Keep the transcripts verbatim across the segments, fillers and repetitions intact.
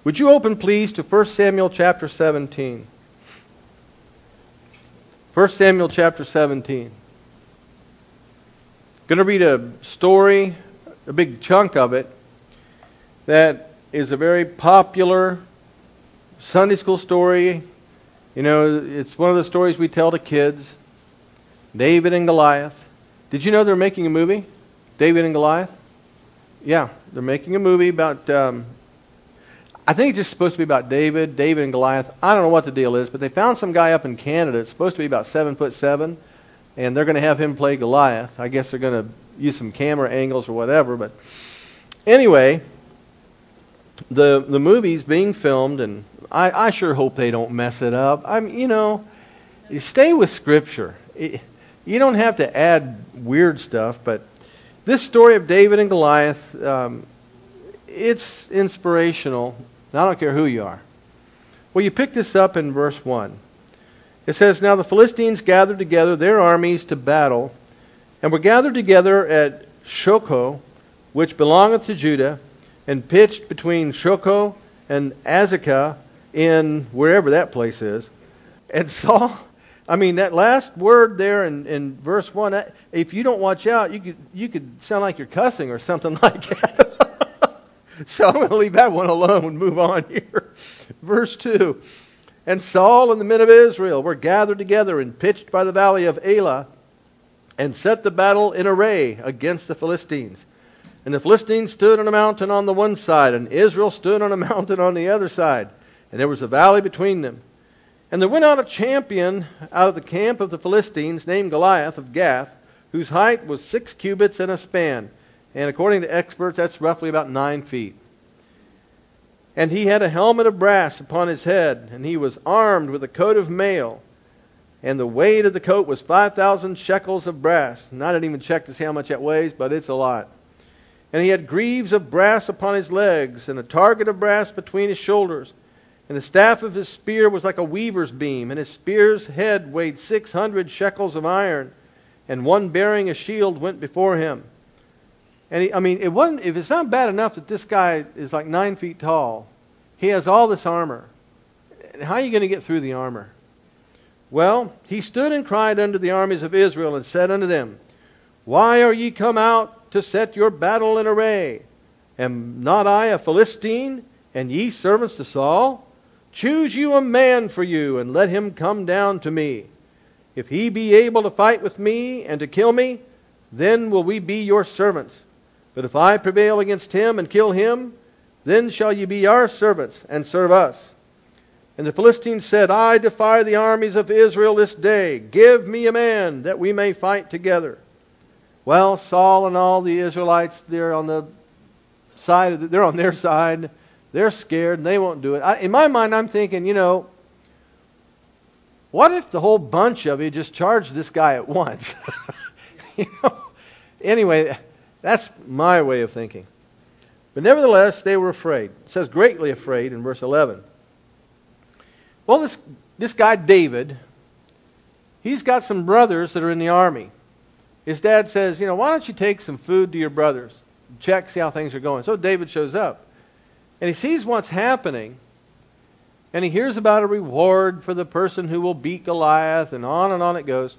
Would you open, please, to First Samuel chapter seventeen? First Samuel chapter seventeen. I'm going to read a story, a big chunk of it, that is a very popular Sunday school story. You know, it's one of the stories we tell to kids. David and Goliath. Did you know they're making a movie? David and Goliath? Yeah, they're making a movie about... Um, I think it's just supposed to be about David, David and Goliath. I don't know what the deal is, but they found some guy up in Canada. It's supposed to be about seven foot seven, and they're going to have him play Goliath. I guess they're going to use some camera angles or whatever. But anyway, the the movie's being filmed, and I, I sure hope they don't mess it up. I mean, you know, you stay with Scripture. It, you don't have to add weird stuff, but this story of David and Goliath, um, it's inspirational. I don't care who you are. Well, you pick this up in verse one. It says, Now the Philistines gathered together their armies to battle, and were gathered together at Shochoh, which belongeth to Judah, and pitched between Shochoh and Azekah in wherever that place is. And Saul, I mean, that last word there in, in verse one, that, if you don't watch out, you could you could sound like you're cussing or something like that. So I'm going to leave that one alone and move on here. Verse two. And Saul and the men of Israel were gathered together and pitched by the valley of Elah, and set the battle in array against the Philistines. And the Philistines stood on a mountain on the one side, and Israel stood on a mountain on the other side. And there was a valley between them. And there went out a champion out of the camp of the Philistines, named Goliath of Gath, whose height was six cubits and a span. And according to experts, that's roughly about nine feet. And he had a helmet of brass upon his head, and he was armed with a coat of mail. And the weight of the coat was five thousand shekels of brass. And I didn't even check to see how much that weighs, but it's a lot. And he had greaves of brass upon his legs, and a target of brass between his shoulders. And the staff of his spear was like a weaver's beam, and his spear's head weighed six hundred shekels of iron. And one bearing a shield went before him. And he, I mean, it wasn't, if it's not bad enough that this guy is like nine feet tall, he has all this armor. How are you going to get through the armor? Well, he stood and cried unto the armies of Israel, and said unto them, Why are ye come out to set your battle in array? Am not I a Philistine, and ye servants to Saul? Choose you a man for you, and let him come down to me. If he be able to fight with me, and to kill me, then will we be your servants. But if I prevail against him and kill him, then shall ye be our servants, and serve us. And the Philistines said, I defy the armies of Israel this day. Give me a man, that we may fight together. Well, Saul and all the Israelites, they're on the side of the, they're on their side. They're scared, and they won't do it. I, in my mind, I'm thinking, you know, what if the whole bunch of you just charged this guy at once? you know? Anyway, that's my way of thinking. But nevertheless, they were afraid. It says greatly afraid in verse eleven. Well, this this guy David, he's got some brothers that are in the army. His dad says, you know, why don't you take some food to your brothers? Check, see how things are going. So David shows up. And he sees what's happening. And he hears about a reward for the person who will beat Goliath, and on and on it goes.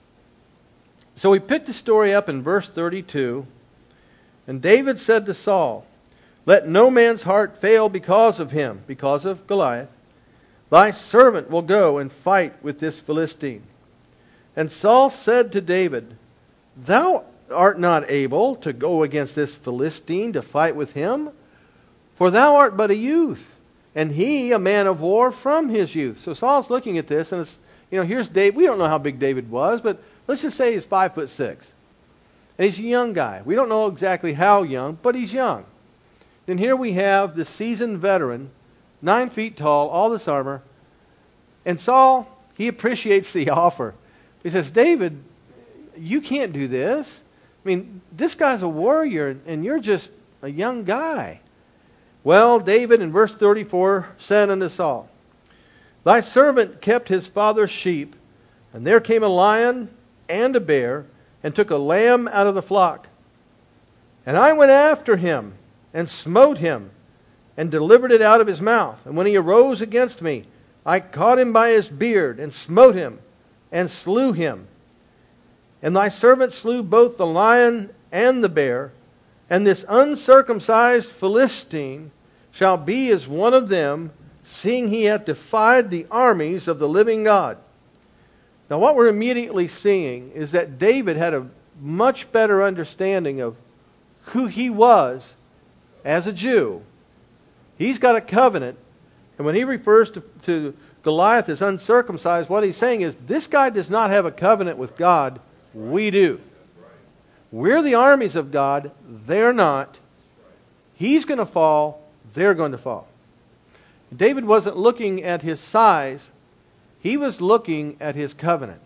So we picked the story up in verse thirty-two. And David said to Saul, Let no man's heart fail because of him, because of Goliath. Thy servant will go and fight with this Philistine. And Saul said to David, Thou art not able to go against this Philistine to fight with him, for thou art but a youth, and he a man of war from his youth. So Saul's looking at this, and it's, you know, here's David. We don't know how big David was, but let's just say he's five foot six. And he's a young guy. We don't know exactly how young, but he's young. Then here we have the seasoned veteran, nine feet tall, all this armor. And Saul, he appreciates the offer. He says, David, you can't do this. I mean, this guy's a warrior, and you're just a young guy. Well, David, in verse thirty-four, said unto Saul, Thy servant kept his father's sheep, and there came a lion and a bear, and took a lamb out of the flock. And I went after him, and smote him, and delivered it out of his mouth. And when he arose against me, I caught him by his beard, and smote him, and slew him. And thy servant slew both the lion and the bear, and this uncircumcised Philistine shall be as one of them, seeing he hath defied the armies of the living God. Now what we're immediately seeing is that David had a much better understanding of who he was as a Jew. He's got a covenant, and when he refers to, to Goliath as uncircumcised, what he's saying is, this guy does not have a covenant with God. We do. We're the armies of God. They're not. He's going to fall. They're going to fall. David wasn't looking at his size. He was looking at his covenant.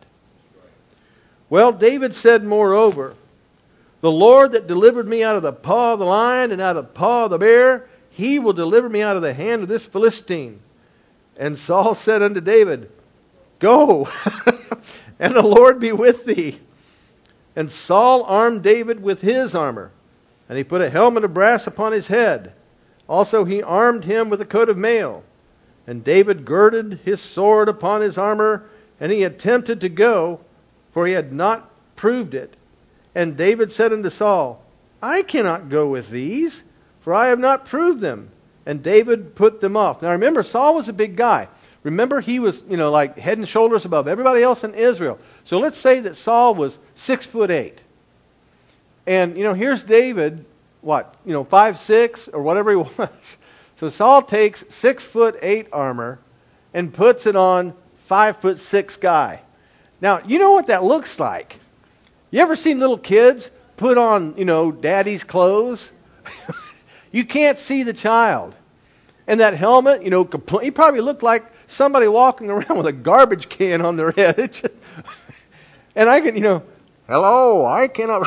Well, David said, moreover, the Lord that delivered me out of the paw of the lion and out of the paw of the bear, He will deliver me out of the hand of this Philistine. And Saul said unto David, Go, and the Lord be with thee. And Saul armed David with his armor, and he put a helmet of brass upon his head. Also he armed him with a coat of mail. And David girded his sword upon his armor, and he attempted to go, for he had not proved it. And David said unto Saul, I cannot go with these, for I have not proved them. And David put them off. Now remember, Saul was a big guy. Remember, he was, you know, like head and shoulders above everybody else in Israel. So let's say that Saul was six foot eight. And, you know, here's David, what, you know, five, six, or whatever he was. So Saul takes six foot eight armor and puts it on five foot six guy. Now, you know what that looks like? You ever seen little kids put on, you know, daddy's clothes? You can't see the child. And that helmet, you know, compl- he probably looked like somebody walking around with a garbage can on their head. It's just, and I can, you know, hello, I cannot,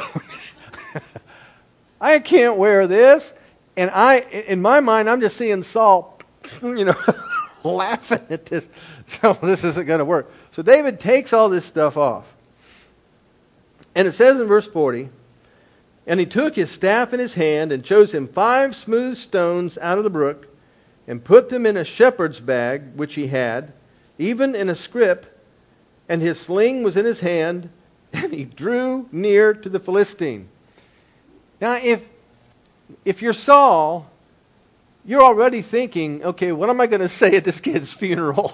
I can't wear this. And I, in my mind, I'm just seeing Saul, you know, laughing at this. So this isn't going to work. So David takes all this stuff off. And it says in verse forty, and he took his staff in his hand and chose him five smooth stones out of the brook and put them in a shepherd's bag which he had, even in a scrip, and his sling was in his hand, and he drew near to the Philistine. Now, if if you're Saul, you're already thinking, okay, what am I going to say at this kid's funeral?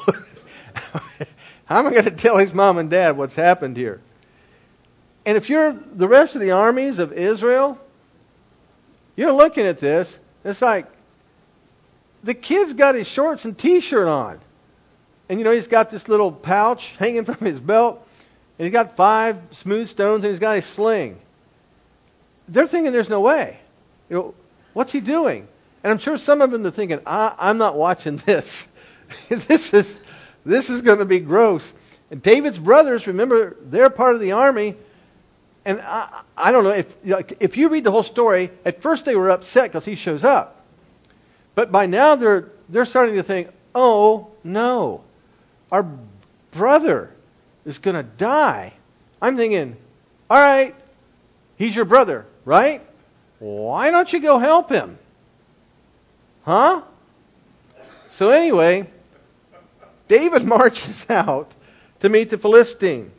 How am I going to tell his mom and dad what's happened here? And if you're the rest of the armies of Israel, you're looking at this, it's like, the kid's got his shorts and t-shirt on. And you know, he's got this little pouch hanging from his belt, and he's got five smooth stones, and he's got a sling. They're thinking there's no way. You know, what's he doing? And I'm sure some of them are thinking, I, I'm not watching this. this is this is going to be gross. And David's brothers, remember, they're part of the army. And I, I don't know, if if you read the whole story, at first they were upset because he shows up. But by now they're they're starting to think, oh, no, our brother is going to die. I'm thinking, all right, he's your brother, right? Why don't you go help him? Huh? So anyway, David marches out to meet the Philistine.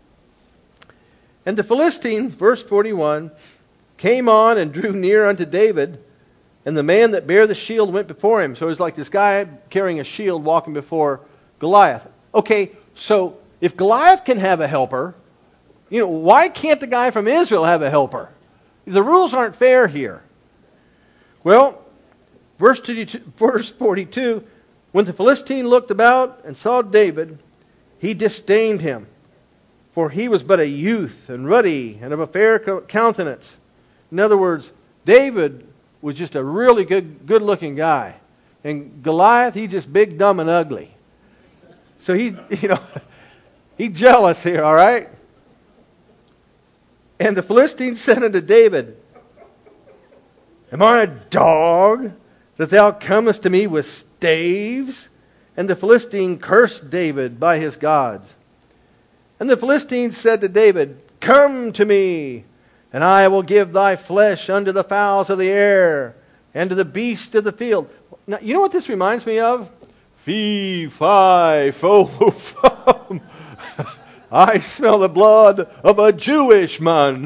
And the Philistine, verse forty-one, came on and drew near unto David, and the man that bare the shield went before him. So it was like this guy carrying a shield walking before Goliath. Okay, so if Goliath can have a helper, you know, why can't the guy from Israel have a helper? The rules aren't fair here. Well, verse forty-two, when the Philistine looked about and saw David, he disdained him. For he was but a youth and ruddy and of a fair countenance. In other words, David was just a really good, good-looking guy. And Goliath, he's just big, dumb, and ugly. So he, you know, he's jealous here, all right? And the Philistine said unto David, Am I a dog that thou comest to me with staves? And the Philistine cursed David by his gods. And the Philistines said to David, Come to me, and I will give thy flesh unto the fowls of the air, and to the beasts of the field. Now, you know what this reminds me of? Fee, fi, fo, fum. I smell the blood of a Jewish man.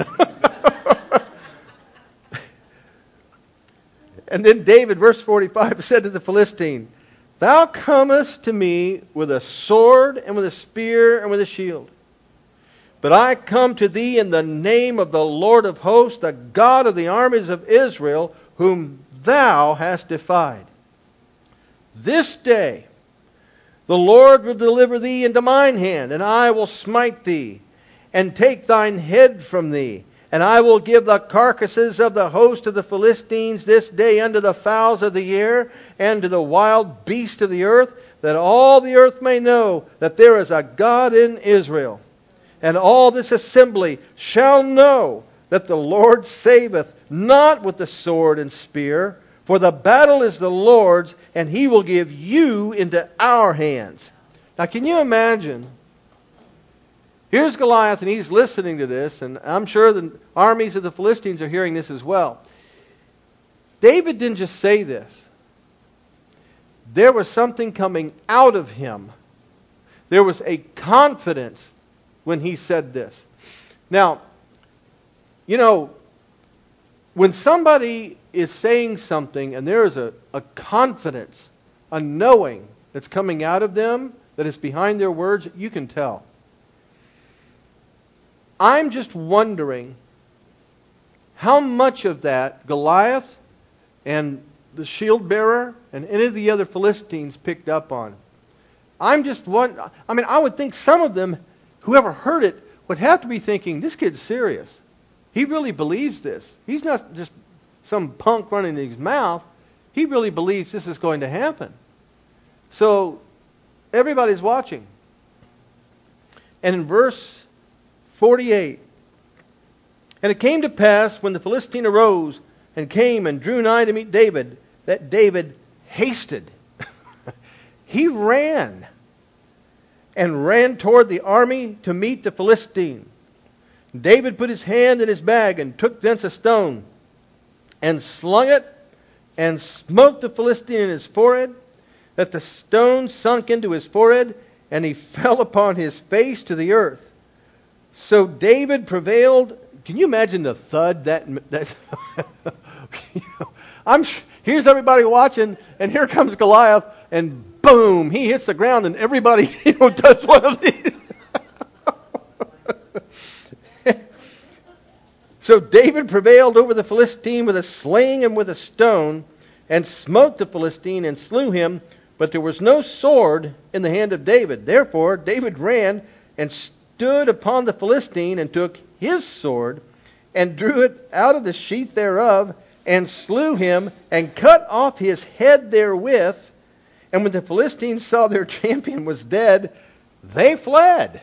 And then David, verse forty-five, said to the Philistine, Thou comest to me with a sword and with a spear and with a shield. But I come to thee in the name of the Lord of hosts, the God of the armies of Israel, whom thou hast defied. This day the Lord will deliver thee into mine hand, and I will smite thee, and take thine head from thee. And I will give the carcasses of the host of the Philistines this day unto the fowls of the air, and to the wild beasts of the earth, that all the earth may know that there is a God in Israel. And all this assembly shall know that the Lord saveth not with the sword and spear, for the battle is the Lord's, and He will give you into our hands. Now, can you imagine? Here's Goliath, and he's listening to this, and I'm sure the armies of the Philistines are hearing this as well. David didn't just say this. There was something coming out of him. There was a confidence when he said this. Now, you know, when somebody is saying something and there is a, a confidence, a knowing that's coming out of them, that is behind their words, you can tell. I'm just wondering how much of that Goliath and the shield bearer and any of the other Philistines picked up on. I'm just one. I mean, I would think some of them, whoever heard it, would have to be thinking, this kid's serious. He really believes this. He's not just some punk running in his mouth. He really believes this is going to happen. So everybody's watching. And in verse forty-eight, and it came to pass when the Philistine arose and came and drew nigh to meet David, that David hasted. He ran and ran toward the army to meet the Philistine. David put his hand in his bag and took thence a stone and slung it and smote the Philistine in his forehead, that the stone sunk into his forehead, and he fell upon his face to the earth. So David prevailed. Can you imagine the thud that that? You know, I'm here's everybody watching, and here comes Goliath, and boom, he hits the ground, and everybody you know does one of these. So David prevailed over the Philistine with a sling and with a stone, and smote the Philistine and slew him. But there was no sword in the hand of David. Therefore David ran and stood upon the Philistine, and took his sword, and drew it out of the sheath thereof, and slew him, and cut off his head therewith. And when the Philistines saw their champion was dead, they fled.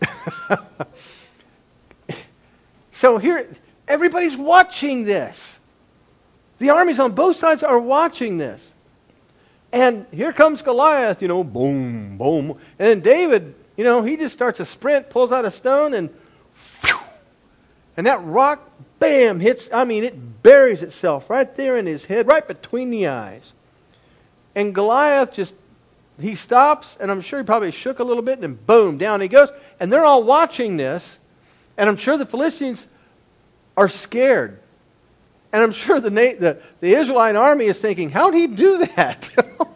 So here, everybody's watching this. The armies on both sides are watching this. And here comes Goliath, you know, boom, boom. And then David, you know, he just starts a sprint, pulls out a stone, and whew, and that rock, bam, hits, I mean, it buries itself right there in his head, right between the eyes. And Goliath just, he stops, and I'm sure he probably shook a little bit, and then boom, down he goes. And they're all watching this, and I'm sure the Philistines are scared. And I'm sure the, the, the Israelite army is thinking, how'd he do that?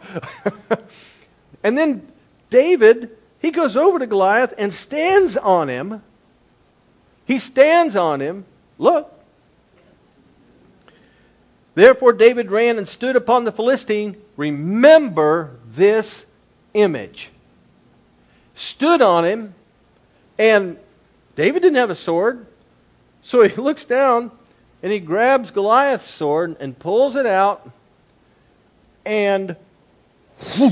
And then David, he goes over to Goliath and stands on him. He stands on him. Look. Therefore David ran and stood upon the Philistine. Remember this image. Stood on him. And David didn't have a sword. So he looks down and he grabs Goliath's sword and pulls it out. And whew,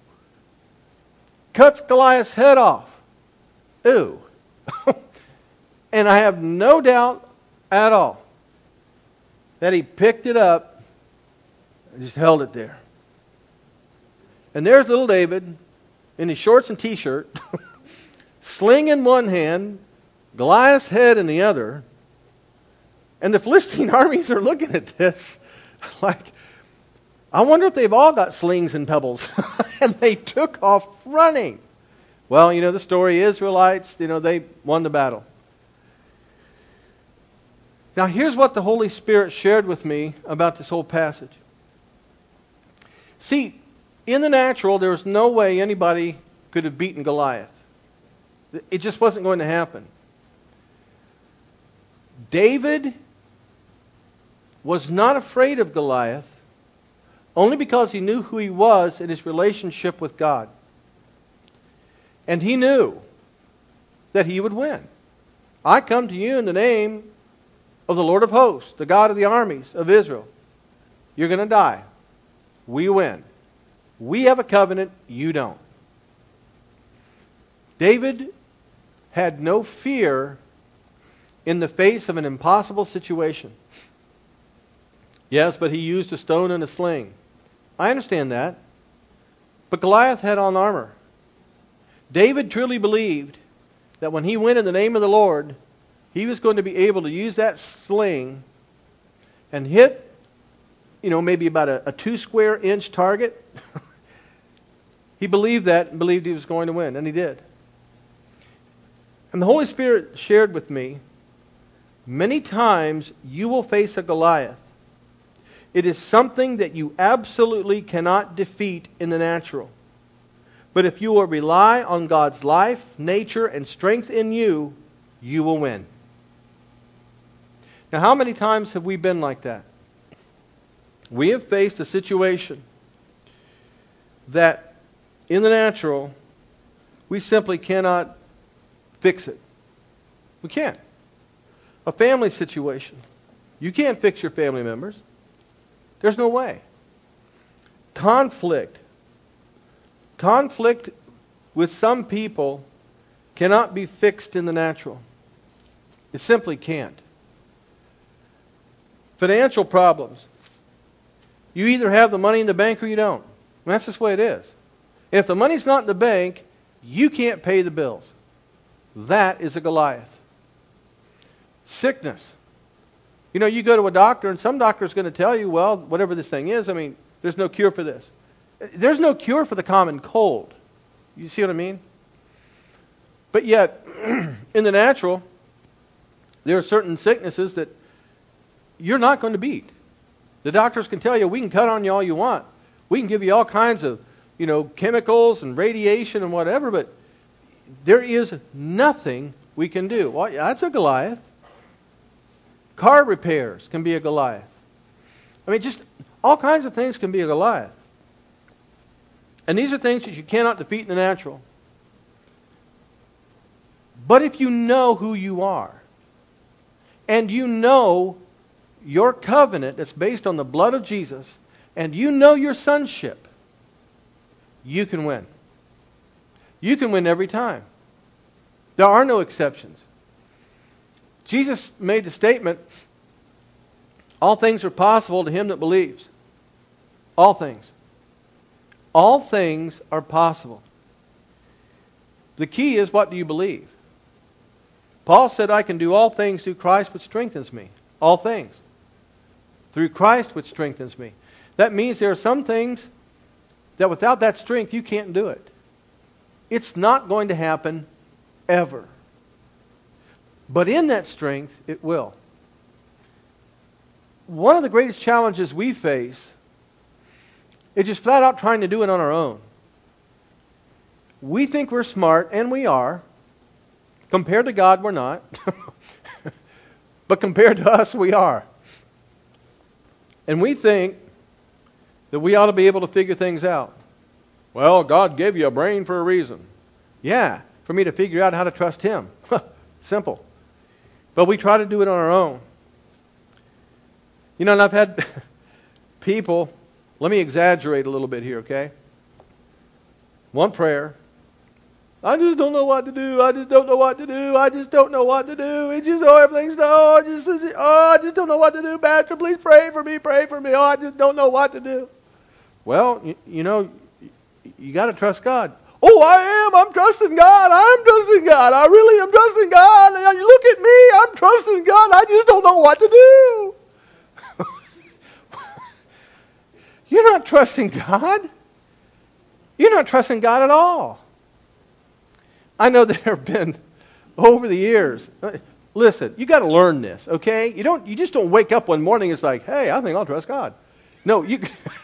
cuts Goliath's head off. Ooh. And I have no doubt at all that he picked it up and just held it there. And there's little David in his shorts and t-shirt, sling in one hand, Goliath's head in the other. And the Philistine armies are looking at this like, I wonder if they've all got slings and pebbles. And they took off running. Well, you know the story, Israelites, you know, they won the battle. Now here's what the Holy Spirit shared with me about this whole passage. See, in the natural, there was no way anybody could have beaten Goliath. It just wasn't going to happen. David was not afraid of Goliath only because he knew who he was in his relationship with God. And he knew that he would win. I come to you in the name of the Lord of hosts, the God of the armies of Israel. You're going to die. We win. We have a covenant, you don't. David had no fear in the face of an impossible situation. Yes, but he used a stone and a sling. I understand that. But Goliath had on armor. David truly believed that when he went in the name of the Lord, he was going to be able to use that sling and hit, you know, maybe about a, a two square inch target. He believed that and believed he was going to win, and he did. And the Holy Spirit shared with me, many times you will face a Goliath. It is something that you absolutely cannot defeat in the natural. But if you will rely on God's life, nature, and strength in you, you will win. Now, how many times have we been like that? We have faced a situation that in the natural, we simply cannot fix it. We can't. A family situation. You can't fix your family members. There's no way. Conflict. Conflict with some people cannot be fixed in the natural. It simply can't. Financial problems. You either have the money in the bank or you don't. That's just the way it is. And if the money's not in the bank, you can't pay the bills. That is a Goliath. Sickness. You know, you go to a doctor and some doctor is going to tell you, well, whatever this thing is, I mean, there's no cure for this. There's no cure for the common cold. You see what I mean? But yet, in the natural, there are certain sicknesses that you're not going to beat. The doctors can tell you, we can cut on you all you want. We can give you all kinds of, you know, chemicals and radiation and whatever, but there is nothing we can do. Well, yeah, that's a Goliath. Car repairs can be a Goliath. I mean, just all kinds of things can be a Goliath. And these are things that you cannot defeat in the natural. But if you know who you are, and you know your covenant that's based on the blood of Jesus, and you know your sonship, you can win. You can win every time. There are no exceptions. Jesus made the statement, all things are possible to him that believes. All things. All things are possible. The key is, what do you believe? Paul said, I can do all things through Christ which strengthens me. All things. Through Christ which strengthens me. That means there are some things that without that strength you can't do it. It's not going to happen ever. But in that strength, it will. One of the greatest challenges we face is just flat out trying to do it on our own. We think we're smart, and we are. Compared to God, we're not. But compared to us, we are. And we think that we ought to be able to figure things out. Well, God gave you a brain for a reason. Yeah, for me to figure out how to trust Him. Simple. But we try to do it on our own. You know, and I've had people, let me exaggerate a little bit here, okay? One prayer. I just don't know what to do. I just don't know what to do. I just don't know what to do. It just, oh, everything's, oh, I just, oh, I just don't know what to do. Pastor, please pray for me, pray for me. Oh, I just don't know what to do. Well, you, you know, you got to trust God. Oh, I am. I'm trusting God. I'm trusting God. I really am trusting God. And you look at me. I'm trusting God. I just don't know what to do. You're not trusting God. You're not trusting God at all. I know there have been, over the years, listen, you got to learn this, okay? You don't. You just don't wake up one morning and it's like, hey, I think I'll trust God. No, you,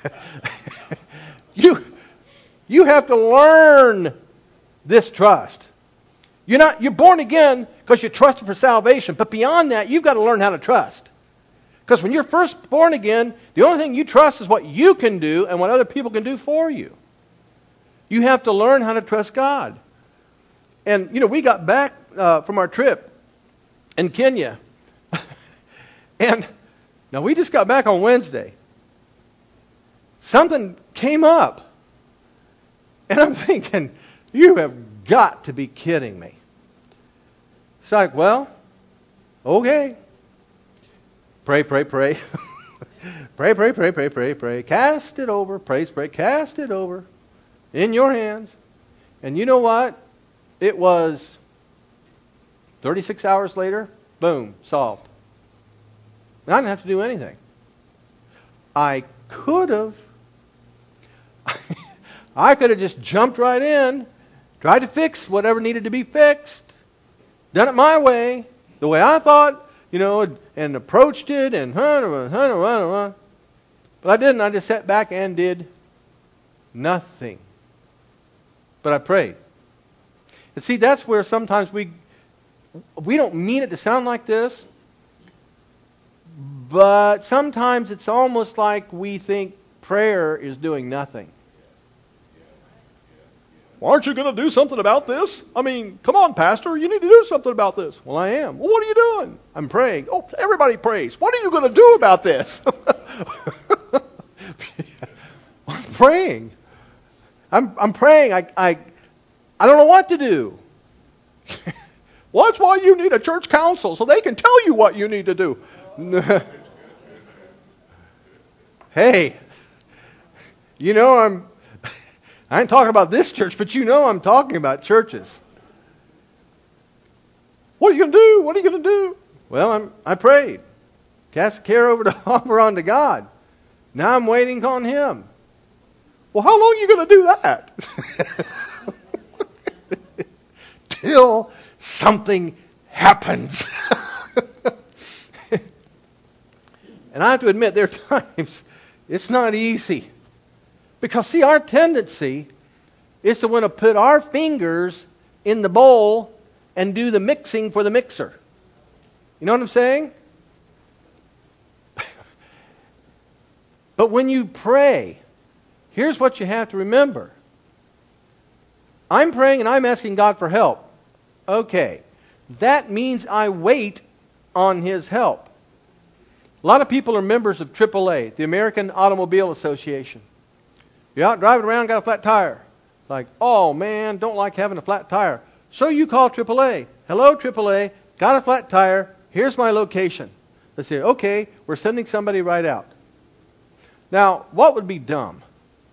you, you have to learn this trust. You're not. You're born again because you're trusted for salvation. But beyond that, you've got to learn how to trust. Because when you're first born again, the only thing you trust is what you can do and what other people can do for you. You have to learn how to trust God. And, you know, we got back uh, from our trip in Kenya. And now we just got back on Wednesday. Something came up. And I'm thinking, you have got to be kidding me. It's like, well, okay. Pray, pray, pray. Pray, pray, pray, pray, pray, pray. Cast it over. Praise, pray. Cast it over. In your hands. And you know what? It was thirty-six hours later, boom, solved. And I didn't have to do anything. I could have. I could have just jumped right in, tried to fix whatever needed to be fixed, done it my way, the way I thought, you know, and approached it, and huh, huh, huh, huh, huh. But I didn't. I just sat back and did nothing. But I prayed. And see, that's where sometimes we we don't mean it to sound like this, but sometimes it's almost like we think prayer is doing nothing. Well, aren't you going to do something about this? I mean, come on, Pastor, you need to do something about this. Well, I am. Well, what are you doing? I'm praying. Oh, everybody prays. What are you going to do about this? I'm praying. I'm I'm praying. I I I don't know what to do. Well, that's why you need a church council, so they can tell you what you need to do. Hey, you know I'm I ain't talking about this church, but you know I'm talking about churches. What are you going to do? What are you going to do? Well, I'm, I prayed. Cast the care over to over onto God. Now I'm waiting on Him. Well, how long are you going to do that? Till something happens. And I have to admit, there are times it's not easy. Because, see, our tendency is to want to put our fingers in the bowl and do the mixing for the mixer. You know what I'm saying? But when you pray, here's what you have to remember. I'm praying and I'm asking God for help. Okay. That means I wait on His help. A lot of people are members of triple A, the American Automobile Association. You're out driving around, got a flat tire. Like, oh man, don't like having a flat tire. So you call triple A. Hello, triple A, got a flat tire. Here's my location. They say, okay, we're sending somebody right out. Now, what would be dumb?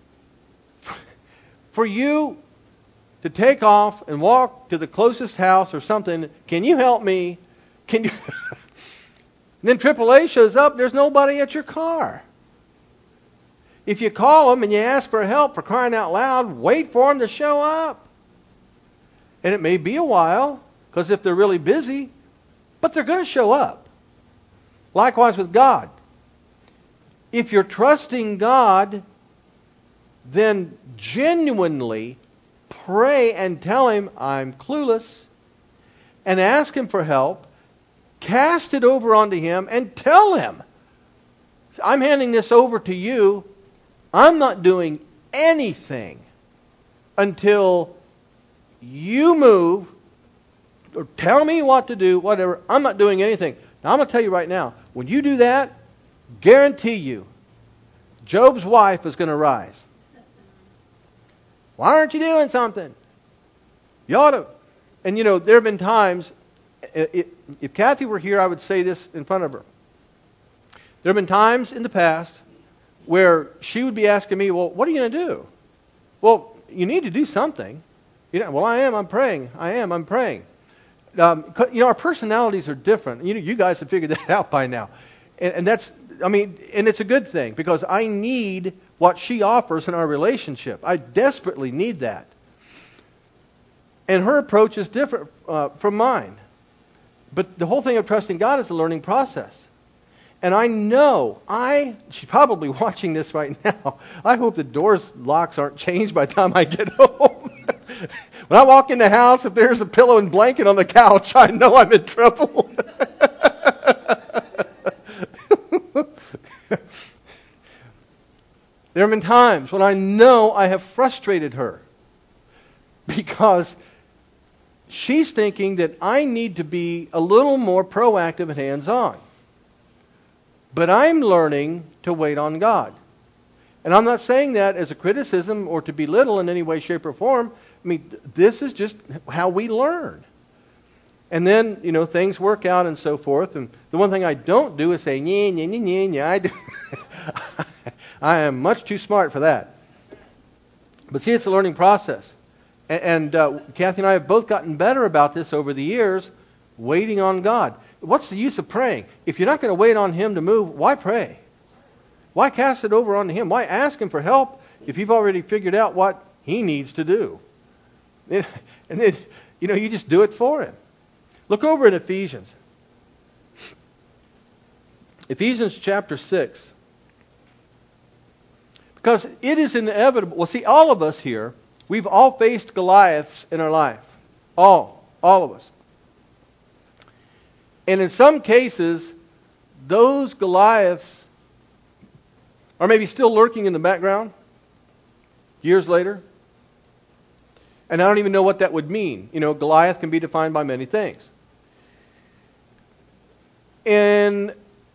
For you to take off and walk to the closest house or something, can you help me? Can you? Then triple A shows up, there's nobody at your car. If you call them and you ask for help, for crying out loud, wait for them to show up. And it may be a while, because if they're really busy, but they're going to show up. Likewise with God. If you're trusting God, then genuinely pray and tell Him, I'm clueless, and ask Him for help. Cast it over onto Him and tell Him, I'm handing this over to you. I'm not doing anything until you move or tell me what to do, whatever. I'm not doing anything. Now, I'm going to tell you right now, when you do that, guarantee you, Job's wife is going to rise. Why aren't you doing something? You ought to. And, you know, there have been times, if Kathy were here, I would say this in front of her. There have been times in the past where she would be asking me, well, what are you going to do? Well, you need to do something. You know, well, I am. I'm praying. I am. I'm praying. Um, you know, our personalities are different. You know, you guys have figured that out by now. And, and that's, I mean, and it's a good thing because I need what she offers in our relationship. I desperately need that. And her approach is different uh, from mine. But the whole thing of trusting God is a learning process. And I know, I, she's probably watching this right now. I hope the doors locks aren't changed by the time I get home. When I walk in the house, if there's a pillow and blanket on the couch, I know I'm in trouble. There have been times when I know I have frustrated her because she's thinking that I need to be a little more proactive and hands-on. But I'm learning to wait on God. And I'm not saying that as a criticism or to belittle in any way, shape, or form. I mean, th- this is just how we learn. And then, you know, things work out and so forth. And the one thing I don't do is say, yeah, yeah, yeah, yeah, yeah. I, do. I am much too smart for that. But see, it's a learning process. And, and uh, Kathy and I have both gotten better about this over the years, waiting on God. What's the use of praying? If you're not going to wait on Him to move, why pray? Why cast it over onto Him? Why ask Him for help if you've already figured out what He needs to do? And then, you know, you just do it for Him. Look over in Ephesians. Ephesians chapter six. Because it is inevitable. Well, see, all of us here, we've all faced Goliaths in our life. All. All of us. And in some cases, those Goliaths are maybe still lurking in the background years later. And I don't even know what that would mean. You know, Goliath can be defined by many things. And,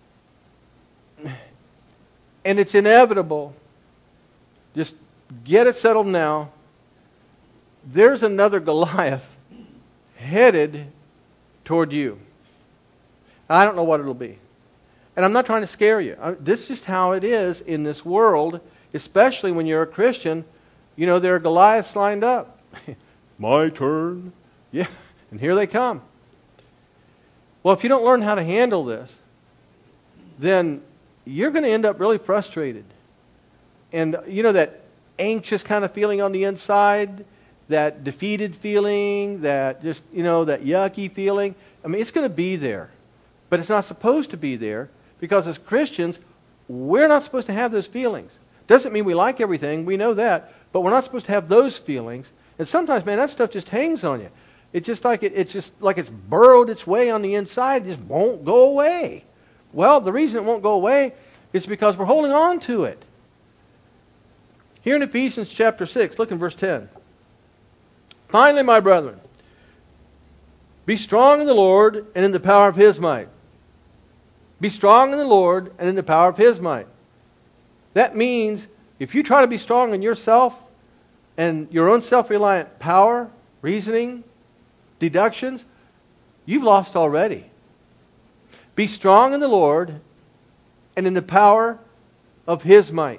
and it's inevitable. Just get it settled now. There's another Goliath headed toward you. I don't know what it'll be. And I'm not trying to scare you. This is just how it is in this world, especially when you're a Christian. You know, there are Goliaths lined up. My turn. Yeah, and here they come. Well, if you don't learn how to handle this, then you're going to end up really frustrated. And you know that anxious kind of feeling on the inside, that defeated feeling, that just, you know, that yucky feeling. I mean, it's going to be there. But it's not supposed to be there because as Christians, we're not supposed to have those feelings. Doesn't mean we like everything, we know that, but we're not supposed to have those feelings. And sometimes, man, that stuff just hangs on you. It's just like it, it's just like it's burrowed its way on the inside, it just won't go away. Well, the reason it won't go away is because we're holding on to it. Here in Ephesians chapter six, look in verse ten. Finally, my brethren, be strong in the Lord and in the power of His might. Be strong in the Lord and in the power of His might. That means if you try to be strong in yourself and your own self-reliant power, reasoning, deductions, you've lost already. Be strong in the Lord and in the power of His might.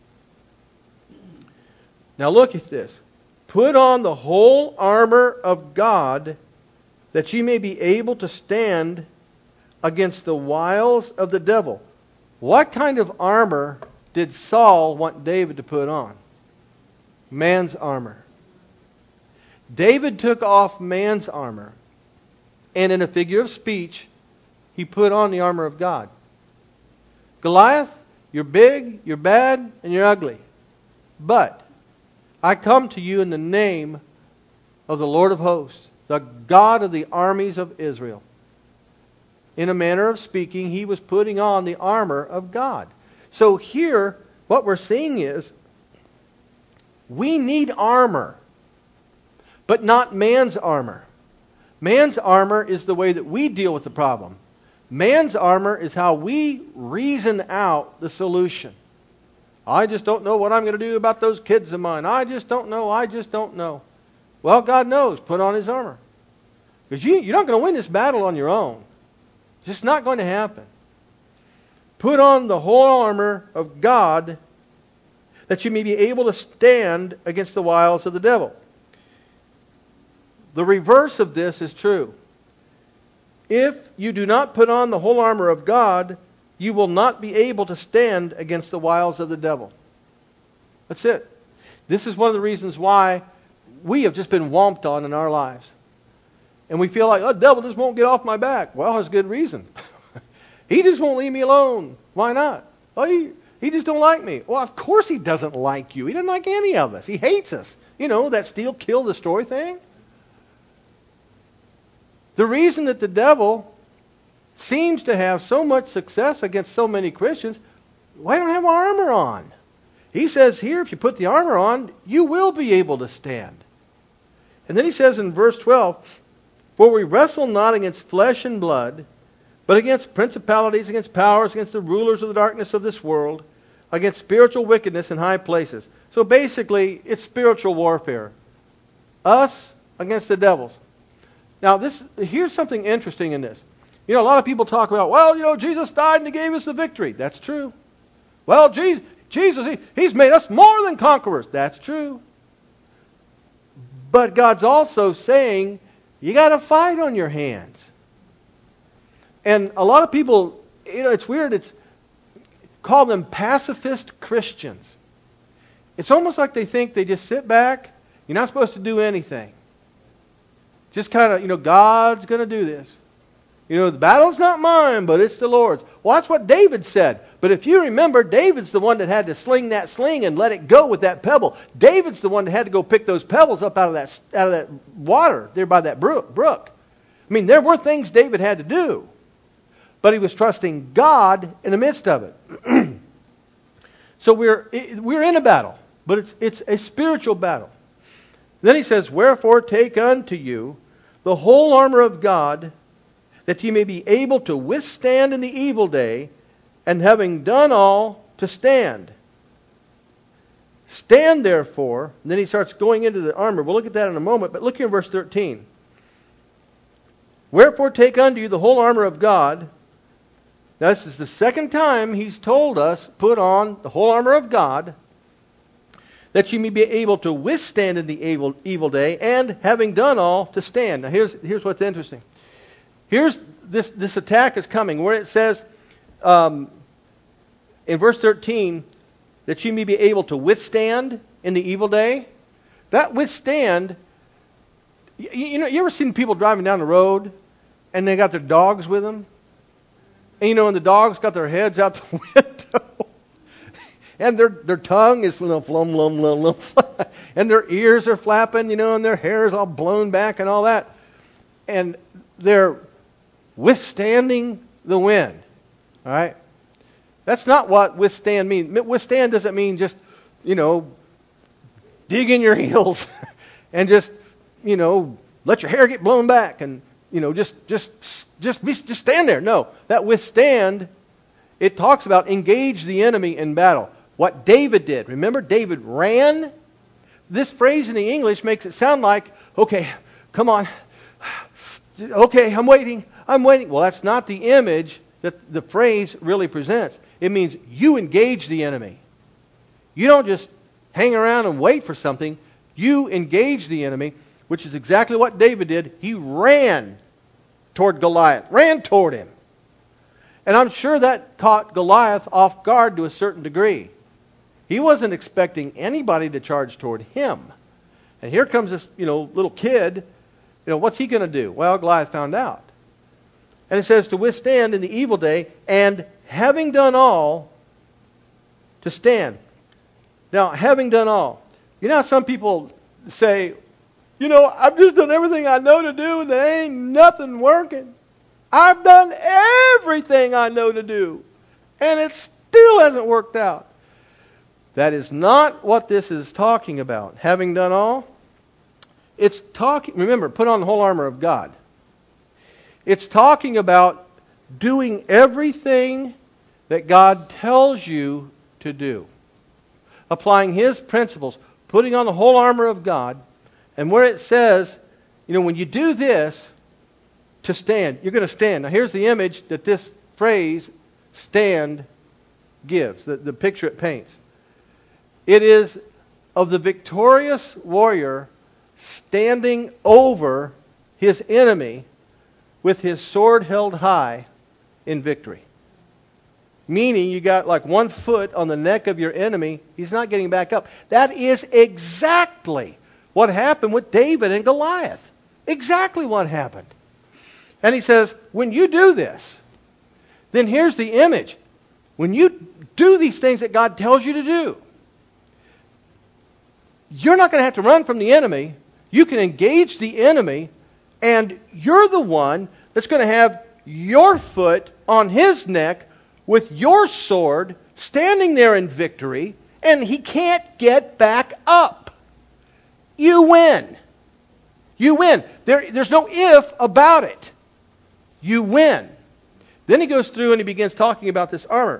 Now look at this. Put on the whole armor of God that ye may be able to stand against the wiles of the devil. What kind of armor did Saul want David to put on? Man's armor. David took off man's armor, and in a figure of speech, he put on the armor of God. Goliath, you're big, you're bad, and you're ugly. But I come to you in the name of the Lord of hosts, the God of the armies of Israel. In a manner of speaking, he was putting on the armor of God. So here, what we're seeing is, we need armor, but not man's armor. Man's armor is the way that we deal with the problem. Man's armor is how we reason out the solution. I just don't know what I'm going to do about those kids of mine. I just don't know. I just don't know. Well, God knows. Put on His armor. Because you, you're not going to win this battle on your own. It's just not going to happen. Put on the whole armor of God that you may be able to stand against the wiles of the devil. The reverse of this is true. If you do not put on the whole armor of God, you will not be able to stand against the wiles of the devil. That's it. This is one of the reasons why we have just been whomped on in our lives. And we feel like, oh, the devil just won't get off my back. Well, there's good reason. He just won't leave me alone. Why not? Well, he, he just don't like me. Well, of course he doesn't like you. He doesn't like any of us. He hates us. You know, that steal, kill, destroy thing. The reason that the devil seems to have so much success against so many Christians, why don't have armor on? He says here, if you put the armor on, you will be able to stand. And then he says in verse twelve, for we wrestle not against flesh and blood, but against principalities, against powers, against the rulers of the darkness of this world, against spiritual wickedness in high places. So basically, it's spiritual warfare. Us against the devils. Now, this here's something interesting in this. You know, a lot of people talk about, well, you know, Jesus died and He gave us the victory. That's true. Well, Jesus, Jesus he, He's made us more than conquerors. That's true. But God's also saying, you got to fight on your hands. And a lot of people, you know, it's weird. It's call them pacifist Christians. It's almost like they think they just sit back. You're not supposed to do anything. Just kind of, you know, God's going to do this. You know, the battle's not mine, but it's the Lord's. Well, that's what David said. But if you remember, David's the one that had to sling that sling and let it go with that pebble. David's the one that had to go pick those pebbles up out of that out of that water there by that brook. brook. I mean, there were things David had to do. But he was trusting God in the midst of it. So we're we're in a battle, but it's it's a spiritual battle. Then he says, wherefore take unto you the whole armor of God, that ye may be able to withstand in the evil day, and having done all, to stand. Stand therefore, and then he starts going into the armor. We'll look at that in a moment, but look here in verse thirteen. Wherefore take unto you the whole armor of God. Now, this is the second time he's told us, put on the whole armor of God, that you may be able to withstand in the evil, evil day, and having done all, to stand. Now, here's, here's what's interesting. Here's this, this attack is coming, where it says um, in verse thirteen, that you may be able to withstand in the evil day. That withstand, you, you know, you ever seen people driving down the road, and they got their dogs with them? And you know, and the dogs got their heads out the window. And their their tongue is flum, flum, flum, flum, flum. And their ears are flapping, you know, and their hair is all blown back and all that. And they're withstanding the wind. All right? That's not what withstand means. Withstand doesn't mean just, you know, dig in your heels and just, you know, let your hair get blown back and, you know, just just just be, just stand there. No, that withstand, it talks about engage the enemy in battle. What David did. Remember, David ran. This phrase in the English makes it sound like, okay, come on. Okay, I'm waiting. I'm waiting. Well, that's not the image that the phrase really presents. It means you engage the enemy. You don't just hang around and wait for something. You engage the enemy, which is exactly what David did. He ran toward Goliath, ran toward him. And I'm sure that caught Goliath off guard to a certain degree. He wasn't expecting anybody to charge toward him. And here comes this, you know, little kid. You know, what's he going to do? Well, Goliath found out. And it says to withstand in the evil day, and having done all, to stand. Now, having done all. You know how some people say, you know, I've just done everything I know to do and there ain't nothing working. I've done everything I know to do and it still hasn't worked out. That is not what this is talking about. Having done all, it's talking, remember, put on the whole armor of God. It's talking about doing everything that God tells you to do. Applying His principles, putting on the whole armor of God, and where it says, you know, when you do this, to stand, you're going to stand. Now here's the image that this phrase, stand, gives, the, the picture it paints. It is of the victorious warrior standing over his enemy with his sword held high in victory. meaning you got like one foot on the neck of your enemy, he's not getting back up. That is exactly what happened with David and Goliath. Exactly what happened. And he says, when you do this, then here's the image. When you do these things that God tells you to do, you're not going to have to run from the enemy. You can engage the enemy, and you're the one that's going to have your foot on his neck with your sword, standing there in victory, and he can't get back up. You win. You win. There, there's no if about it. You win. Then he goes through and he begins talking about this armor.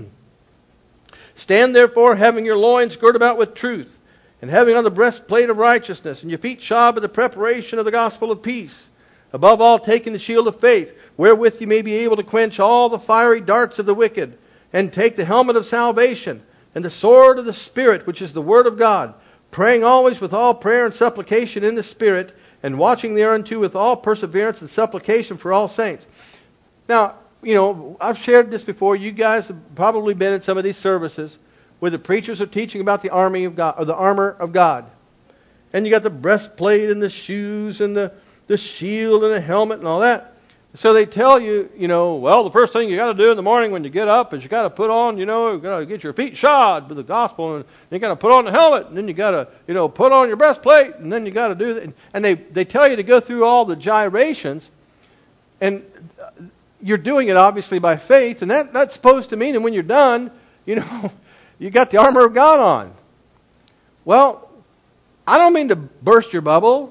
Stand therefore, having your loins girt about with truth, and having on the breastplate of righteousness, and your feet shod with the preparation of the gospel of peace. Above all, taking the shield of faith, wherewith you may be able to quench all the fiery darts of the wicked, and take the helmet of salvation, and the sword of the Spirit, which is the word of God, praying always with all prayer and supplication in the Spirit, and watching thereunto with all perseverance and supplication for all saints. Now, you know, I've shared this before. You guys have probably been in some of these services where the preachers are teaching about the army of God, or the armor of God. And you got the breastplate and the shoes and the, the shield and the helmet and all that. So they tell you, you know, well, the first thing you got to do in the morning when you get up is you got to put on, you know, you got to get your feet shod with the gospel, and you got to put on the helmet, and then you got to, you know, put on your breastplate, and then you got to do that. And they, they tell you to go through all the gyrations, and you're doing it obviously by faith, and that, that's supposed to mean, and when you're done, you know, you got the armor of God on. Well, I don't mean to burst your bubble,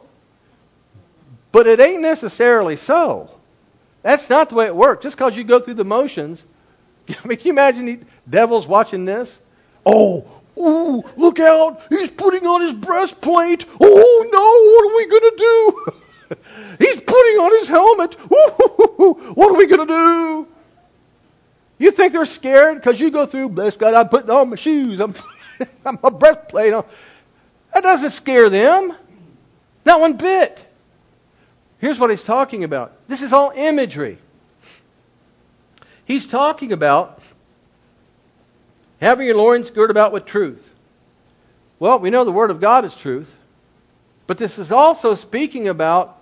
but it ain't necessarily so. That's not the way it works. Just because you go through the motions, I mean, can you imagine the devil's watching this? Oh, ooh, look out! He's putting on his breastplate. Oh no, what are we going to do? He's putting on his helmet. Ooh, what are we going to do? You think they're scared because you go through, bless God, I'm putting on my shoes. I'm, I'm a breastplate on. That doesn't scare them. Not one bit. Here's what he's talking about. This is all imagery. He's talking about having your loins girt about with truth. Well, we know the Word of God is truth. But this is also speaking about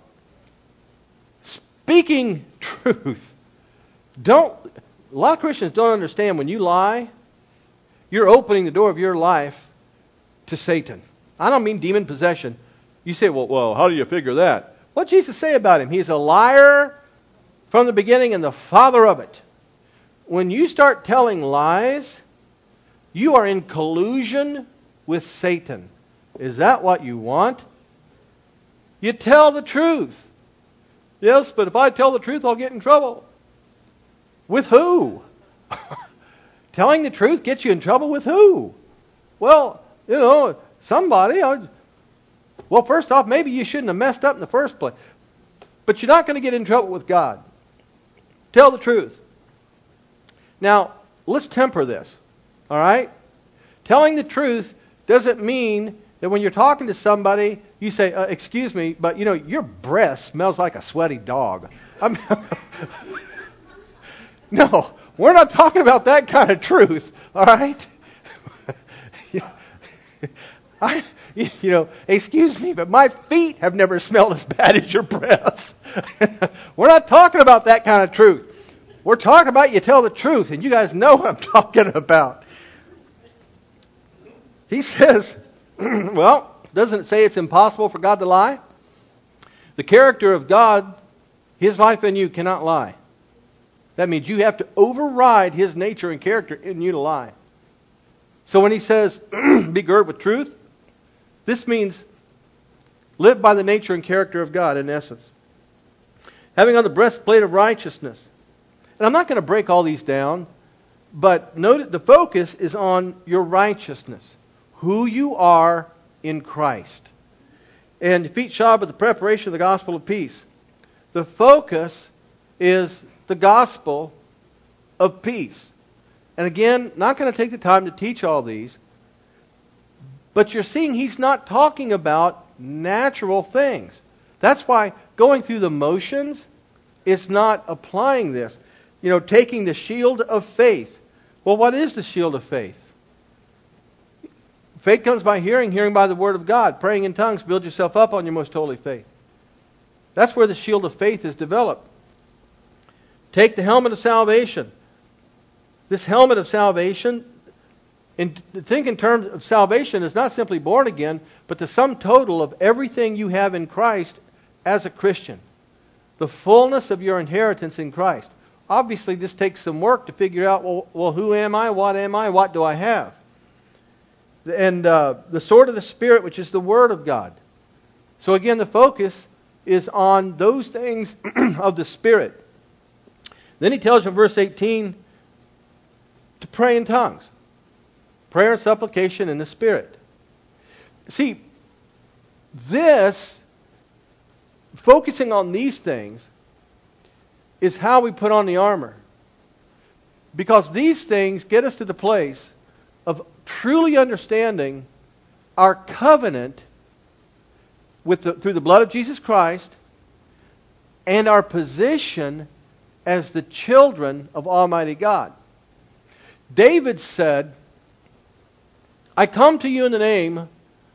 speaking truth. Don't, a lot of Christians don't understand when you lie, you're opening the door of your life to Satan. I don't mean demon possession. You say, well, well, how do you figure that? What did Jesus say about him? He's a liar from the beginning and the father of it. When you start telling lies, you are in collusion with Satan. Is that what you want? You tell the truth. Yes, but if I tell the truth, I'll get in trouble. With who? Telling the truth gets you in trouble with who? Well, you know, somebody. I, well, first off, maybe you shouldn't have messed up in the first place. But you're not going to get in trouble with God. Tell the truth. Now, let's temper this. All right? Telling the truth doesn't mean that when you're talking to somebody, you say, uh, excuse me, but you know, your breath smells like a sweaty dog. I'm No, we're not talking about that kind of truth. All right? I, you know, excuse me, but my feet have never smelled as bad as your breath. We're not talking about that kind of truth. We're talking about you tell the truth, and you guys know what I'm talking about. He says, well, doesn't it say it's impossible for God to lie? The character of God, His life in you cannot lie. That means you have to override His nature and character in you to lie. So when He says, be girt with truth, this means live by the nature and character of God in essence. Having on the breastplate of righteousness. And I'm not going to break all these down, but note the focus is on your righteousness. Who you are in Christ. And your feet shod with the preparation of the gospel of peace. The focus is the gospel of peace. And again, not going to take the time to teach all these. But you're seeing he's not talking about natural things. That's why going through the motions is not applying this. You know, taking the shield of faith. Well, what is the shield of faith? Faith comes by hearing, hearing by the Word of God. Praying in tongues, build yourself up on your most holy faith. That's where the shield of faith is developed. Take the helmet of salvation. This helmet of salvation, in, think in terms of salvation, is not simply born again, but the sum total of everything you have in Christ as a Christian. The fullness of your inheritance in Christ. Obviously, this takes some work to figure out, well, well who am I? What am I? What do I have? And uh, the sword of the Spirit, which is the Word of God. So again, the focus is on those things of the Spirit. Then he tells you in verse eighteen to pray in tongues. Prayer and supplication in the Spirit. See, this, focusing on these things, is how we put on the armor. Because these things get us to the place of truly understanding our covenant with the, through the blood of Jesus Christ and our position as the children of Almighty God. David said, I come to you in the name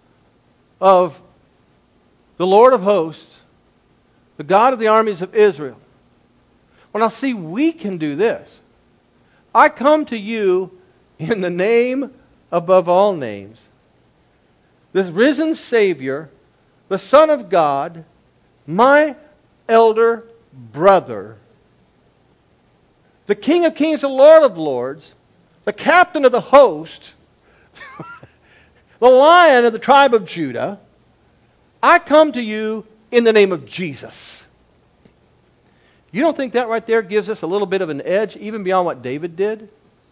of the Lord of hosts, the God of the armies of Israel. Well, now see, we can do this. I come to you in the name above all names, this risen Savior, the Son of God, my elder brother, the King of kings and Lord of lords, the captain of the host, the Lion of the tribe of Judah. I come to you in the name of Jesus. You don't think that right there gives us a little bit of an edge, even beyond what David did?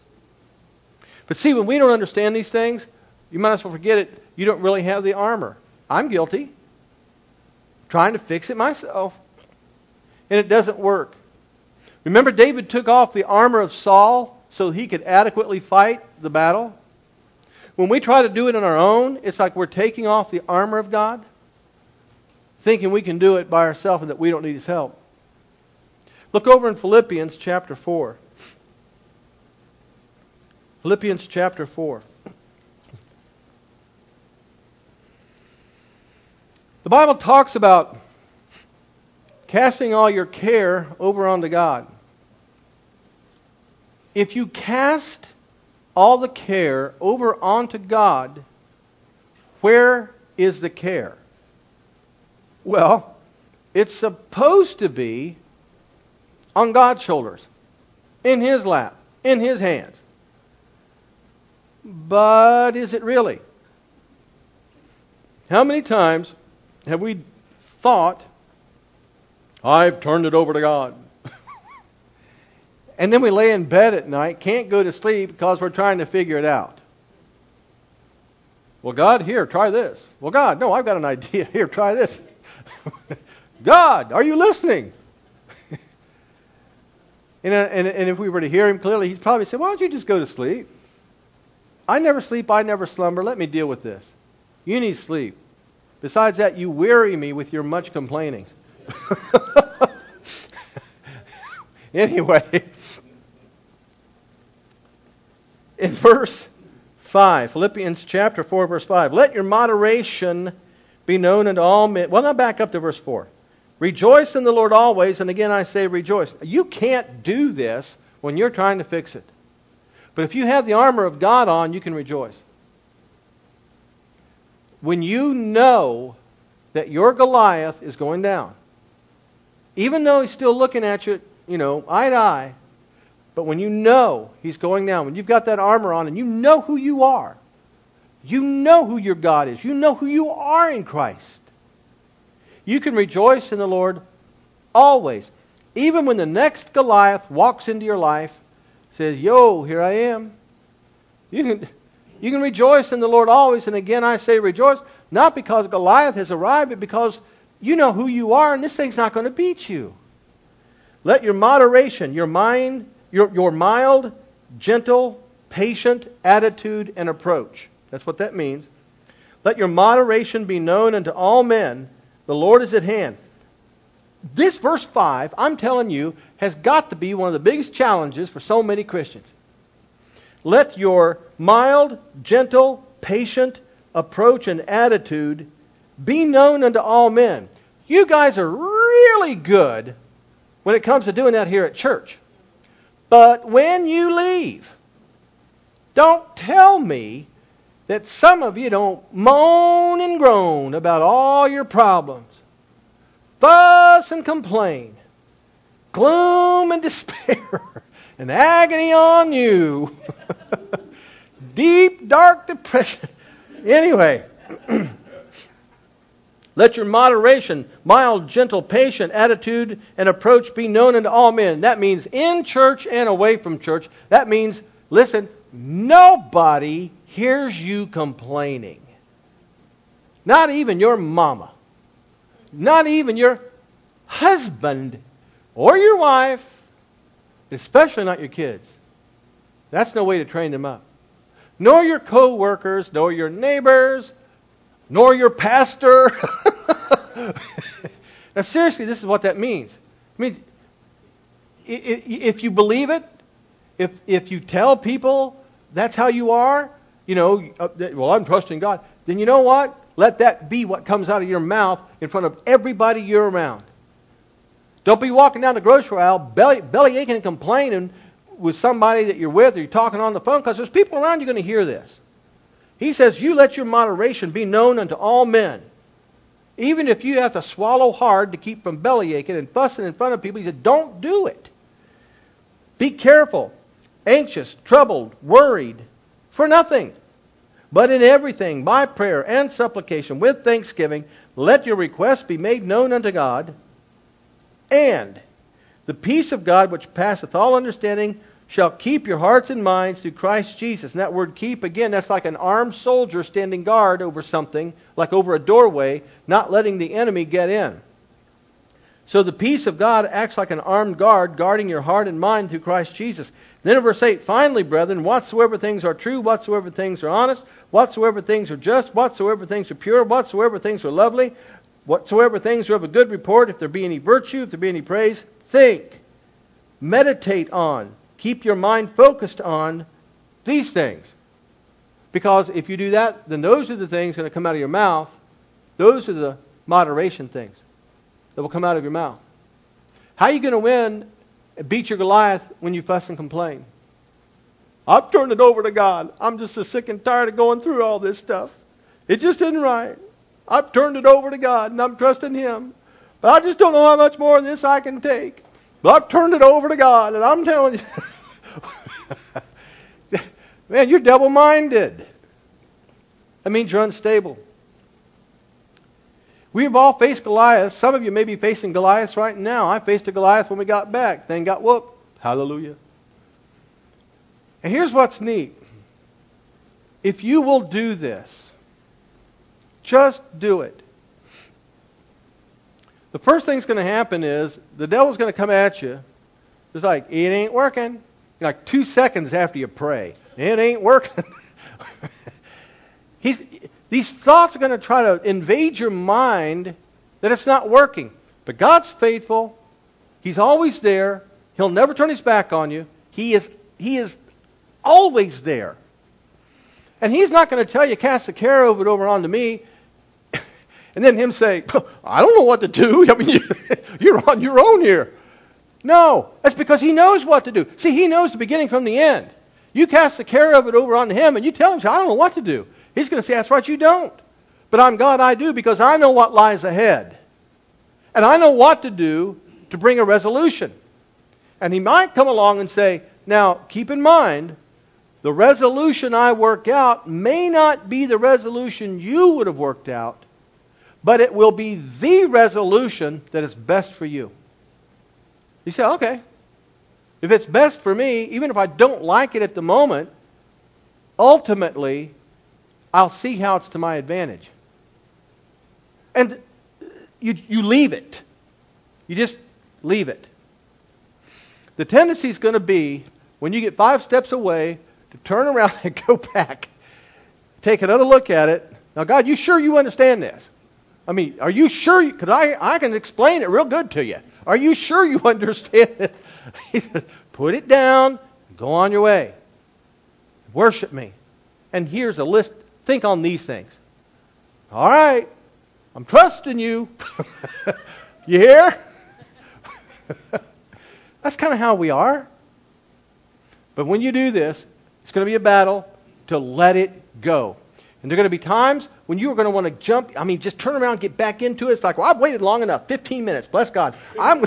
But see, when we don't understand these things, you might as well forget it. You don't really have the armor. I'm guilty. Trying to fix it myself. And it doesn't work. Remember, David took off the armor of Saul so he could adequately fight the battle? When we try to do it on our own, it's like we're taking off the armor of God, thinking we can do it by ourselves and that we don't need His help. Look over in Philippians chapter four. Philippians chapter four. The Bible talks about casting all your care over onto God. If you cast all the care over onto God, where is the care? Well, it's supposed to be on God's shoulders, in His lap, in His hands. But is it really? How many times have we thought, I've turned it over to God? And then we lay in bed at night, can't go to sleep because we're trying to figure it out. Well, God, here, try this. Well, God, no, I've got an idea. Here, try this. God, are you listening? And, and, and if we were to hear Him clearly, He'd probably say, why don't you just go to sleep? I never sleep, I never slumber. Let me deal with this. You need sleep. Besides that, you weary me with your much complaining. Anyway, in verse five, Philippians chapter four, verse five, let your moderation be known unto all men. Well, now back up to verse four. Rejoice in the Lord always, and again I say rejoice. You can't do this when you're trying to fix it. But if you have the armor of God on, you can rejoice. When you know that your Goliath is going down, even though he's still looking at you, you know, eye to eye, but when you know he's going down, when you've got that armor on and you know who you are, you know who your God is, you know who you are in Christ, you can rejoice in the Lord always. Even when the next Goliath walks into your life, says, yo, here I am. You can, you can rejoice in the Lord always. And again, I say rejoice, not because Goliath has arrived, but because you know who you are, and this thing's not going to beat you. Let your moderation, your mind, your, your mild, gentle, patient attitude and approach. That's what that means. Let your moderation be known unto all men. The Lord is at hand. This verse five, I'm telling you, has got to be one of the biggest challenges for so many Christians. let your mild, gentle, patient approach and attitude be known unto all men. You guys are really good when it comes to doing that here at church. But when you leave, don't tell me that some of you don't moan and groan about all your problems, fuss and complain, gloom and despair, and agony on you. Deep, dark depression. Anyway, let your moderation, mild, gentle, patient attitude and approach be known unto all men. That means in church and away from church. That means, listen, nobody hears you complaining. Not even your mama. Not even your husband or your wife. Especially not your kids. That's no way to train them up. Nor your co-workers, nor your neighbors, nor your pastor. Now seriously, this is what that means. I mean, if you believe it, if if you tell people that's how you are, you know, well, I'm trusting God, then you know what? Let that be what comes out of your mouth in front of everybody you're around. Don't be walking down the grocery aisle belly, belly aching and complaining with somebody that you're with or you're talking on the phone, because there's people around you going to hear this. He says, you let your moderation be known unto all men. Even if you have to swallow hard to keep from belly aching and fussing in front of people, he said, don't do it. Be careful, anxious, troubled, worried, for nothing. But in everything, by prayer and supplication, with thanksgiving, let your requests be made known unto God. And the peace of God, which passeth all understanding, shall keep your hearts and minds through Christ Jesus. And that word keep, again, that's like an armed soldier standing guard over something, like over a doorway, not letting the enemy get in. So the peace of God acts like an armed guard, guarding your heart and mind through Christ Jesus. Then in verse eight, finally, brethren, whatsoever things are true, whatsoever things are honest, whatsoever things are just, whatsoever things are pure, whatsoever things are lovely, whatsoever things are of a good report, if there be any virtue, if there be any praise, think, meditate on, keep your mind focused on these things. Because if you do that, then those are the things that are going to come out of your mouth. Those are the moderation things that will come out of your mouth. How are you going to win and beat your Goliath when you fuss and complain? I've turned it over to God. I'm just so sick and tired of going through all this stuff. It just isn't right. I've turned it over to God and I'm trusting Him. But I just don't know how much more of this I can take. But I've turned it over to God, and I'm telling you, man, you're double-minded. That means you're unstable. We've all faced Goliaths. Some of you may be facing Goliaths right now. I faced a Goliath when we got back, then got whooped. Hallelujah. And here's what's neat. If you will do this, just do it. The first thing's going to happen is the devil's going to come at you. It's like, it ain't working. Like two seconds after you pray. It ain't working. He's, these thoughts are going to try to invade your mind that it's not working. But God's faithful. He's always there. He'll never turn His back on you. He is, he is always there. And He's not going to tell you, cast the care of it over onto me. And then Him say, I don't know what to do. I mean, you're on your own here. No, that's because He knows what to do. See, He knows the beginning from the end. You cast the care of it over on Him and you tell Him, I don't know what to do. He's going to say, that's right, you don't. But I'm God, I do, because I know what lies ahead. And I know what to do to bring a resolution. And He might come along and say, now, keep in mind, the resolution I work out may not be the resolution you would have worked out, but it will be the resolution that is best for you. You say, okay. If it's best for me, even if I don't like it at the moment, ultimately, I'll see how it's to my advantage. And you, you leave it. You just leave it. The tendency is going to be, when you get five steps away, to turn around and go back. Take another look at it. Now, God, you sure you understand this? I mean, are you sure? Because I, I can explain it real good to you. Are you sure you understand it? He says, put it down and go on your way. Worship me. And here's a list. Think on these things. All right. I'm trusting you. You hear? That's kind of how we are. But when you do this, it's going to be a battle to let it go. And there are going to be times when you are going to want to jump. I mean, just turn around and get back into it. It's like, well, I've waited long enough. fifteen minutes. Bless God. I'm.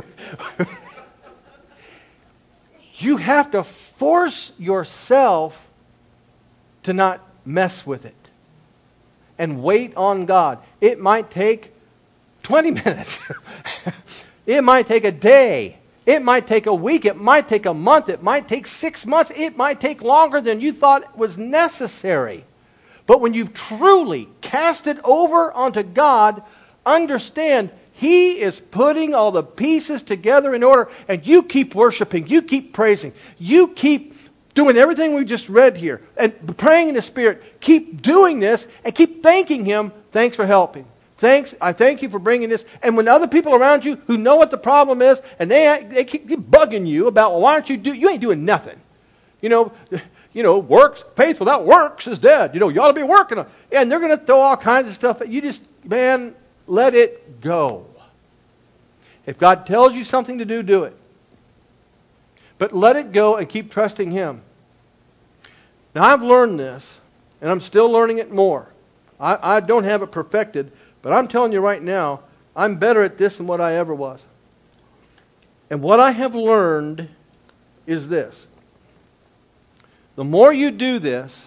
You have to force yourself to not mess with it. And wait on God. It might take twenty minutes. It might take a day. It might take a week. It might take a month. It might take six months. It might take longer than you thought was necessary. But when you've truly cast it over onto God, understand He is putting all the pieces together in order, and you keep worshiping, you keep praising, you keep doing everything we just read here, and praying in the Spirit. Keep doing this, and keep thanking Him. Thanks for helping. Thanks, I thank you for bringing this. And when other people around you who know what the problem is, and they they keep bugging you about, well, why don't you do? You ain't doing nothing. You know, you know, works faith without works is dead. You know, you ought to be working on. And they're going to throw all kinds of stuff at you. Just, man, let it go. If God tells you something to do, do it. But let it go and keep trusting Him. Now, I've learned this, and I'm still learning it more. I, I don't have it perfected, but I'm telling you right now, I'm better at this than what I ever was. And what I have learned is this. The more you do this,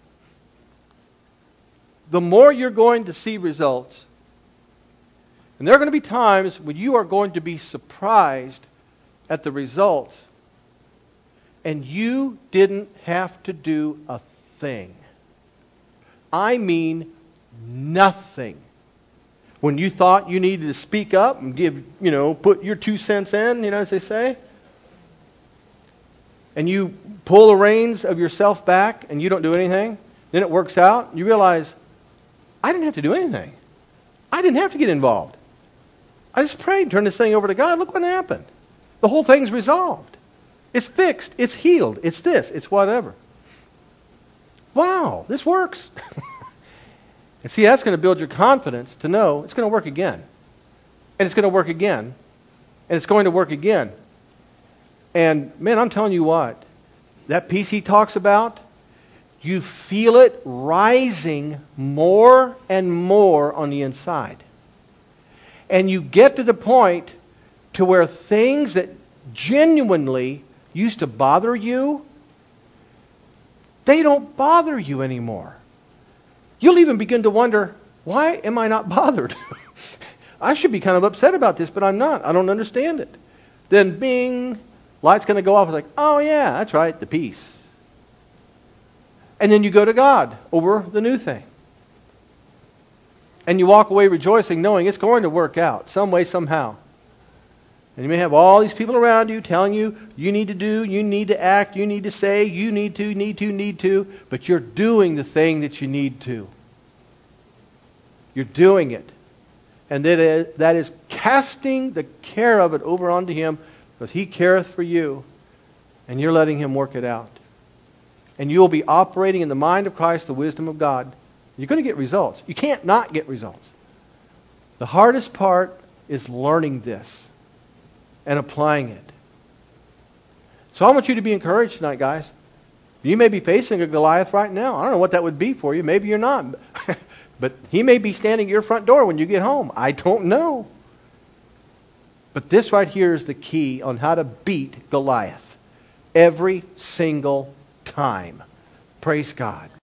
the more you're going to see results. And there are going to be times when you are going to be surprised at the results. And you didn't have to do a thing. I mean nothing. When you thought you needed to speak up and give, you know, put your two cents in, you know, as they say, and you pull the reins of yourself back and you don't do anything, then it works out, you realize, I didn't have to do anything. I didn't have to get involved. I just prayed, turned this thing over to God. Look what happened. The whole thing's resolved. It's fixed. It's healed. It's this. It's whatever. Wow, this works. And see, that's going to build your confidence to know it's going to work again. And it's going to work again. And it's going to work again. And, man, I'm telling you what. That peace he talks about, you feel it rising more and more on the inside. And you get to the point to where things that genuinely used to bother you, they don't bother you anymore. You'll even begin to wonder, why am I not bothered? I should be kind of upset about this, but I'm not. I don't understand it. Then bing, light's going to go off. It's like, oh yeah, that's right, the peace. And then you go to God over the new thing. And you walk away rejoicing, knowing it's going to work out some way, somehow. And you may have all these people around you telling you, you need to do, you need to act, you need to say, you need to, need to, need to. But you're doing the thing that you need to. You're doing it. And that is, that is casting the care of it over onto Him, because He careth for you. And you're letting Him work it out. And you'll be operating in the mind of Christ, the wisdom of God. You're going to get results. You can't not get results. The hardest part is learning this and applying it. So I want you to be encouraged tonight, guys. You may be facing a Goliath right now. I don't know what that would be for you. Maybe you're not. But he may be standing at your front door when you get home. I don't know. But this right here is the key on how to beat Goliath. Every single time. Praise God.